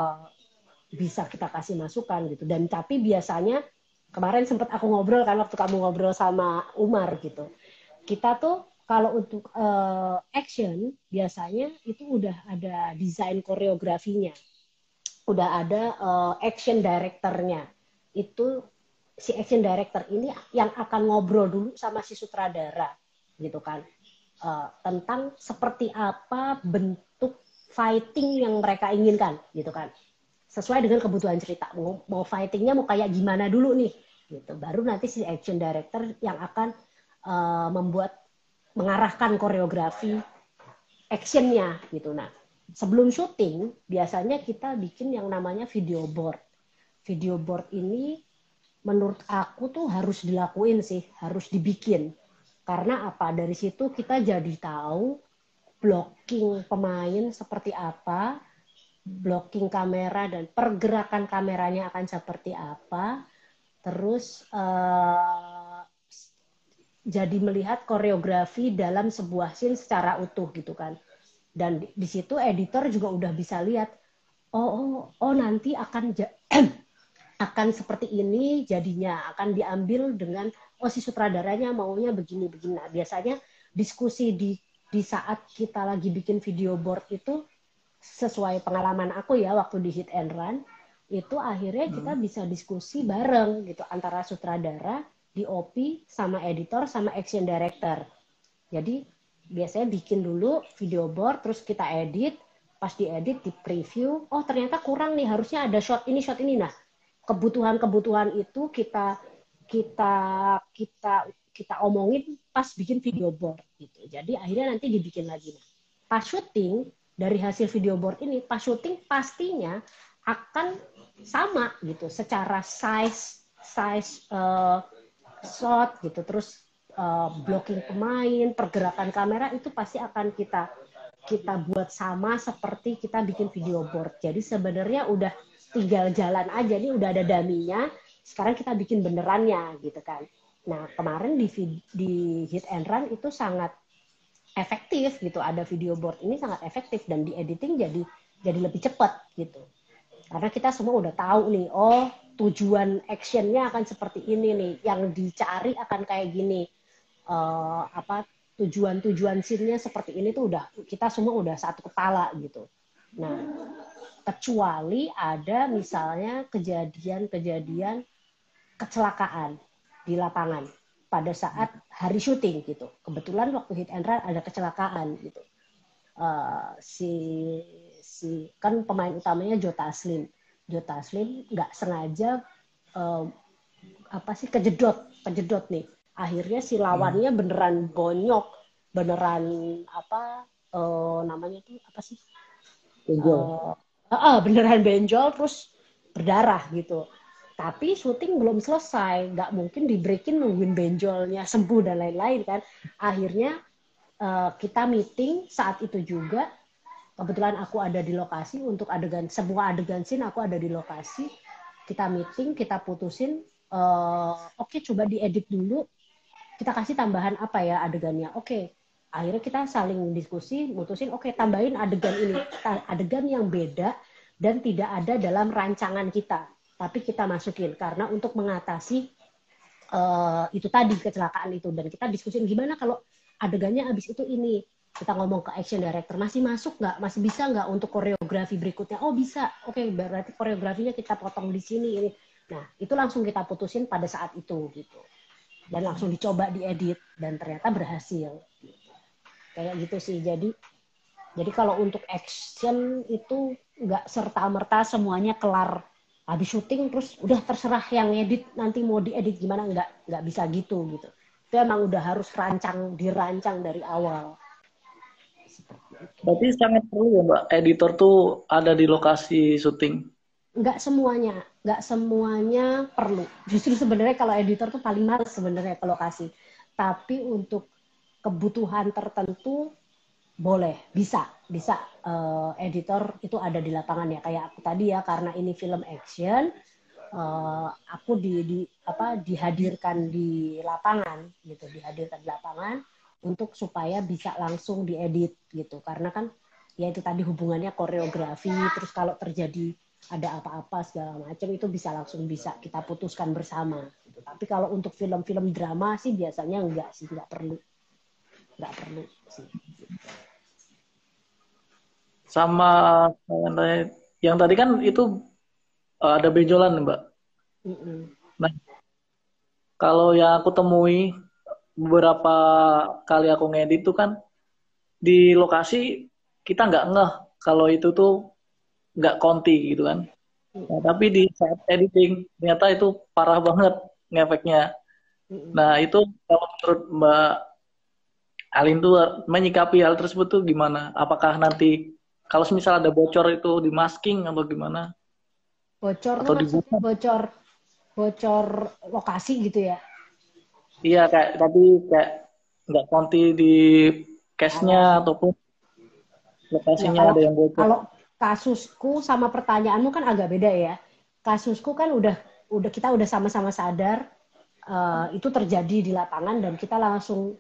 B: bisa kita kasih masukan gitu. Dan tapi biasanya kemarin sempat aku ngobrol kan waktu kamu ngobrol sama Umar gitu. Kita tuh kalau untuk action biasanya itu udah ada desain koreografinya. Udah ada action directornya. Itu si action director ini yang akan ngobrol dulu sama si sutradara gitu kan. Tentang seperti apa bentuk fighting yang mereka inginkan gitu kan, sesuai dengan kebutuhan cerita. Mau fightingnya mau kayak gimana dulu nih gitu, baru nanti si action director yang akan mengarahkan koreografi actionnya gitu. Nah, sebelum syuting biasanya kita bikin yang namanya video board. Video board ini menurut aku tuh harus dilakuin sih, harus dibikin. Karena apa? Dari situ kita jadi tahu blocking pemain seperti apa, blocking kamera dan pergerakan kameranya akan seperti apa. Terus jadi melihat koreografi dalam sebuah scene secara utuh gitu kan. Dan di situ editor juga udah bisa lihat, oh nanti akan akan seperti ini jadinya, akan diambil dengan si sutradaranya maunya begini-begini. Nah, biasanya diskusi di saat kita lagi bikin video board itu, sesuai pengalaman aku ya waktu di Hit and Run, itu akhirnya kita bisa diskusi bareng gitu antara sutradara, DOP, sama editor, sama action director. Jadi biasanya bikin dulu video board, terus kita edit, pas diedit di preview, oh ternyata kurang nih, harusnya ada shot ini. Nah, kebutuhan-kebutuhan itu kita kita kita omongin pas bikin video board gitu. Jadi akhirnya nanti dibikin lagi. Nah, pas syuting dari hasil video board ini, pas syuting pastinya akan sama gitu secara size shot gitu, terus blocking pemain, pergerakan kamera itu pasti akan kita buat sama seperti kita bikin video board. Jadi sebenarnya udah tinggal jalan aja nih, udah ada daminya. Sekarang kita bikin benerannya gitu kan. Nah, kemarin di Hit and Run itu sangat efektif gitu. Ada video board ini sangat efektif dan di editing jadi lebih cepat gitu. Karena kita semua udah tahu nih, oh tujuan actionnya akan seperti ini nih, yang dicari akan kayak gini, tujuan scene-nya seperti ini tuh udah kita semua udah satu kepala gitu. Nah, kecuali ada misalnya kejadian kecelakaan di lapangan pada saat hari syuting gitu. Kebetulan waktu Hit and Run ada kecelakaan gitu. Si kan pemain utamanya Joe Taslim nggak sengaja kejedot nih. Akhirnya si lawannya beneran bonyok, beneran namanya tuh apa sih?
A: Benjol.
B: Beneran benjol terus berdarah gitu. Tapi syuting belum selesai, nggak mungkin di-breakin nungguin benjolnya sembuh dan lain-lain kan. Akhirnya kita meeting saat itu juga. Kebetulan aku ada di lokasi untuk semua adegan scene aku ada di lokasi. Kita meeting, kita putusin, oke, coba diedit dulu. Kita kasih tambahan apa ya adegannya. Oke. Akhirnya kita saling diskusi, mutusin oke, tambahin adegan ini. Adegan yang beda dan tidak ada dalam rancangan kita. Tapi kita masukin karena untuk mengatasi itu tadi kecelakaan itu, dan kita diskusin gimana kalau adegannya abis itu ini. Kita ngomong ke action director, masih masuk nggak, masih bisa nggak untuk koreografi berikutnya? Oh bisa, oke, berarti koreografinya kita potong di sini ini. Nah itu langsung kita putusin pada saat itu gitu, dan langsung dicoba diedit dan ternyata berhasil. Kayak gitu sih. Jadi kalau untuk action itu nggak serta-merta semuanya kelar habis syuting terus udah terserah yang edit nanti mau diedit gimana, nggak bisa gitu. Itu emang udah harus dirancang dari awal.
A: Berarti sangat perlu ya Mbak, editor tuh ada di lokasi syuting.
B: Nggak semuanya perlu. Justru sebenarnya kalau editor tuh paling males sebenarnya ke lokasi. Tapi untuk kebutuhan tertentu boleh, bisa editor itu ada di lapangan ya. Kayak aku tadi ya, karena ini film action, aku dihadirkan di lapangan gitu, untuk supaya bisa langsung diedit gitu. Karena kan ya itu tadi hubungannya koreografi, terus kalau terjadi ada apa-apa segala macam itu langsung bisa kita putuskan bersama gitu. Tapi kalau untuk film-film drama sih biasanya nggak perlu sih.
A: Sama yang tadi kan itu ada benjolan Mbak. Nah, kalau yang aku temui beberapa kali aku ngedit tuh kan di lokasi kita nggak ngeh kalau itu tuh nggak konti gitu kan. Nah, tapi di saat editing ternyata itu parah banget ngefeknya. Nah itu kalau menurut Mbak Alin tuh menyikapi hal tersebut tuh gimana? Apakah nanti kalau misal ada bocor itu di masking atau gimana?
B: Bocor
A: Atau
B: maksudnya
A: dibuka?
B: bocor lokasi gitu ya?
A: Iya tapi kayak nggak konti di cache-nya ataupun
B: Ya
A: lokasinya ada yang bocor.
B: kalau kasusku sama pertanyaanmu kan agak beda ya. Kasusku kan udah kita udah sama-sama sadar itu terjadi di lapangan dan kita langsung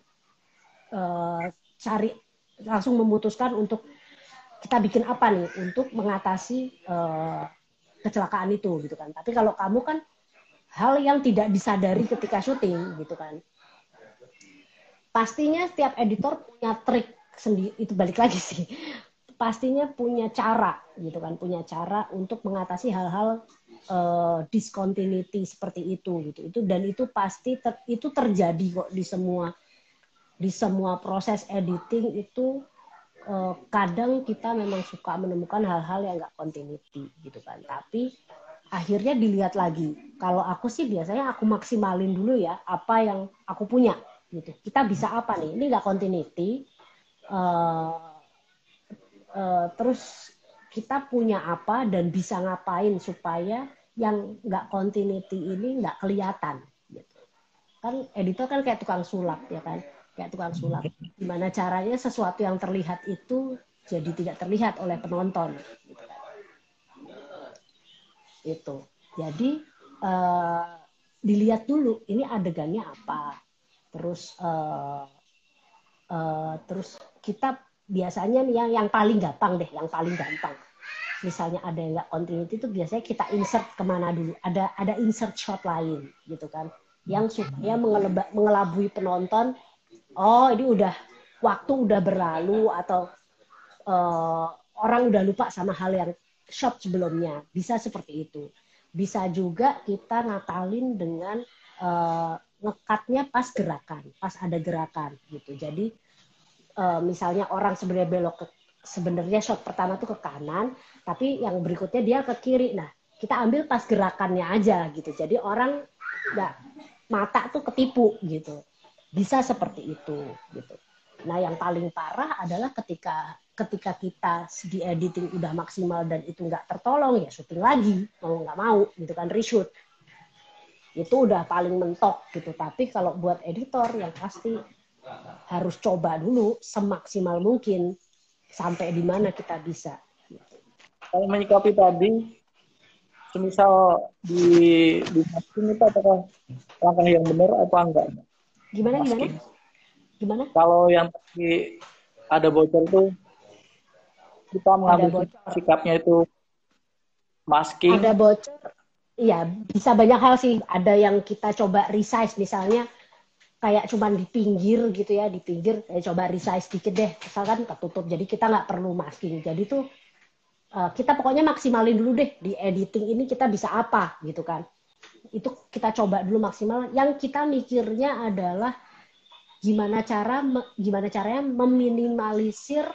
B: langsung memutuskan untuk kita bikin apa nih untuk mengatasi kecelakaan itu gitu kan. Tapi kalau kamu kan hal yang tidak disadari ketika syuting gitu kan. Pastinya setiap editor punya trik sendiri, itu balik lagi sih. Pastinya punya cara gitu kan, punya cara untuk mengatasi hal-hal discontinuity seperti itu gitu. Dan itu pasti itu terjadi kok di semua proses editing itu. Kadang kita memang suka menemukan hal-hal yang nggak continuity gitu kan. Tapi akhirnya dilihat lagi. Kalau aku sih biasanya aku maksimalin dulu ya apa yang aku punya gitu. Kita bisa apa nih? Ini nggak continuity. Terus kita punya apa dan bisa ngapain supaya yang nggak continuity ini nggak kelihatan. Gitu. Kan editor kan kayak tukang sulap ya kan, kayak tukang sulap. Gimana caranya sesuatu yang terlihat itu jadi tidak terlihat oleh penonton. Gitu kan. Itu. Jadi dilihat dulu ini adegannya apa. Terus kita biasanya nih yang paling gampang deh, yang paling gampang. Misalnya ada yang nggak continuity itu biasanya kita insert kemana dulu. Ada insert shot lain gitu kan, yang supaya mengelabui penonton. Oh ini waktu udah berlalu atau orang udah lupa sama hal yang shot sebelumnya. Bisa seperti itu. Bisa juga kita ngakalin dengan ngekatnya pas gerakan, pas ada gerakan gitu. Jadi misalnya orang sebenarnya belok sebenarnya shot pertama tuh ke kanan, tapi yang berikutnya dia ke kiri. Nah, kita ambil pas gerakannya aja gitu. Jadi orang nggak mata tuh ketipu gitu. Bisa seperti itu gitu. Nah, yang paling parah adalah ketika kita di editing udah maksimal dan itu nggak tertolong, ya syuting lagi, mau nggak mau gitu kan, reshoot. Itu udah paling mentok gitu. Tapi kalau buat editor yang pasti harus coba dulu semaksimal mungkin sampai di mana kita bisa.
A: Kalau menyikapi tadi, semisal di masking itu apakah langkah yang benar apa enggak?
B: Gimana?
A: Kalau yang tadi ada bocor itu, kita mengambil sikapnya itu masking.
B: Ada bocor, iya bisa banyak hal sih. Ada yang kita coba resize, misalnya kayak cuman di pinggir gitu ya, di pinggir coba resize dikit deh, misalkan ketutup, jadi kita nggak perlu masking. Jadi tuh kita pokoknya maksimalin dulu deh di editing ini kita bisa apa gitu kan. Itu kita coba dulu maksimal. Yang kita mikirnya adalah gimana caranya meminimalisir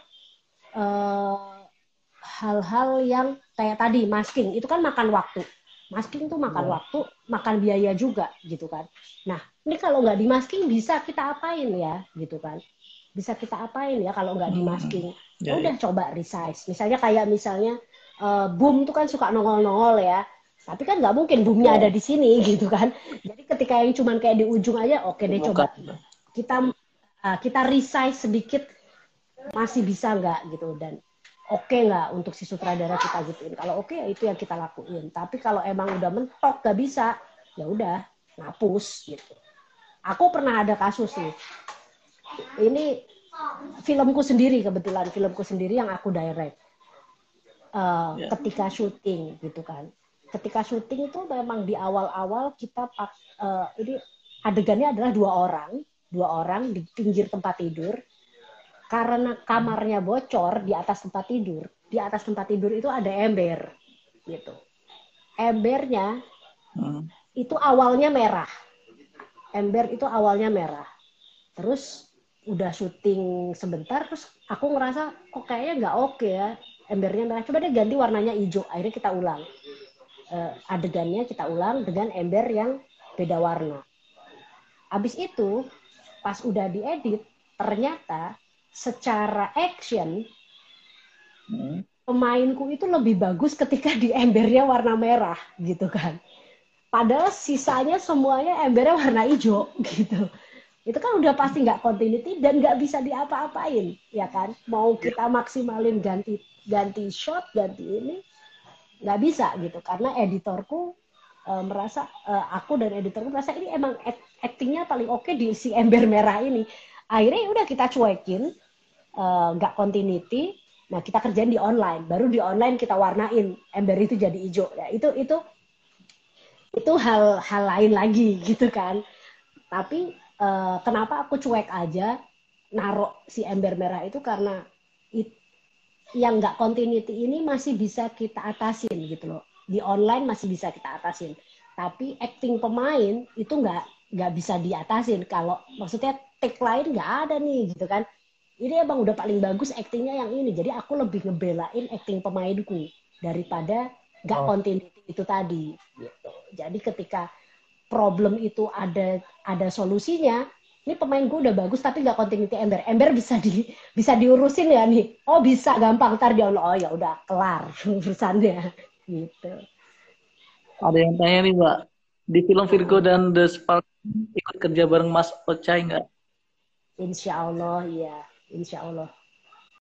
B: hal-hal yang kayak tadi masking. Itu kan makan waktu. Masking tuh makan waktu, makan biaya juga gitu kan. Nah, ini kalau nggak di masking bisa kita apain ya gitu kan. Bisa kita apain ya kalau nggak di masking. Udah coba resize. Misalnya boom tuh kan suka nongol-nongol ya. Tapi kan nggak mungkin boomnya ada di sini gitu kan. Jadi ketika yang cuman kayak di ujung aja, oke deh coba kita resize sedikit, masih bisa nggak gitu, dan oke nggak untuk si sutradara kita gituin. Kalau oke ya itu yang kita lakuin. Tapi kalau emang udah mentok nggak bisa, ya udah ngapus gitu. Aku pernah ada kasus nih. Ini filmku sendiri, kebetulan filmku sendiri yang aku direct. Ketika syuting gitu kan. Ketika syuting itu memang di awal-awal kita ini adegannya adalah dua orang di pinggir tempat tidur. Karena kamarnya bocor di atas tempat tidur itu ada ember gitu. Embernya itu awalnya merah. Ember itu awalnya merah. Terus udah syuting sebentar, terus aku ngerasa kok kayaknya nggak oke ya, embernya merah. Coba deh ganti warnanya hijau. Akhirnya kita ulang. Adegannya kita ulang dengan ember yang beda warna. Abis itu pas udah diedit, ternyata secara action pemainku itu lebih bagus ketika di embernya warna merah gitu kan. Padahal sisanya semuanya embernya warna hijau gitu. Itu kan udah pasti nggak continuity dan nggak bisa diapa-apain ya kan. Mau kita maksimalin ganti shot, ganti ini nggak bisa gitu, karena editorku merasa aku dan editorku merasa ini emang actingnya paling oke di si Ember Merah ini. Akhirnya udah kita cuekin, nggak continuity. Nah kita kerjain di online, baru di online kita warnain Ember itu jadi hijau. Ya, itu hal lain lagi gitu kan. Tapi kenapa aku cuek aja narok si Ember Merah itu karena yang nggak continuity ini masih bisa kita atasin gitu loh. Di online masih bisa kita atasin. Tapi acting pemain itu nggak bisa diatasin. Kalau maksudnya take lain nggak ada nih gitu kan. Ini emang udah paling bagus actingnya yang ini. Jadi aku lebih ngebelain acting pemainku daripada nggak continuity itu tadi. Gitu. Jadi ketika problem itu ada solusinya, ini pemain gue udah bagus tapi nggak continuity Ember. Ember bisa diurusin ya nih. Oh bisa gampang ntar dia oh ya udah kelar urusannya gitu.
A: Ada yang tanya nih Mbak, di film Virgo
B: Uh-uh.
A: dan The Spark ikut kerja bareng Mas Ocai nggak?
B: Insya Allah ya, Insya Allah.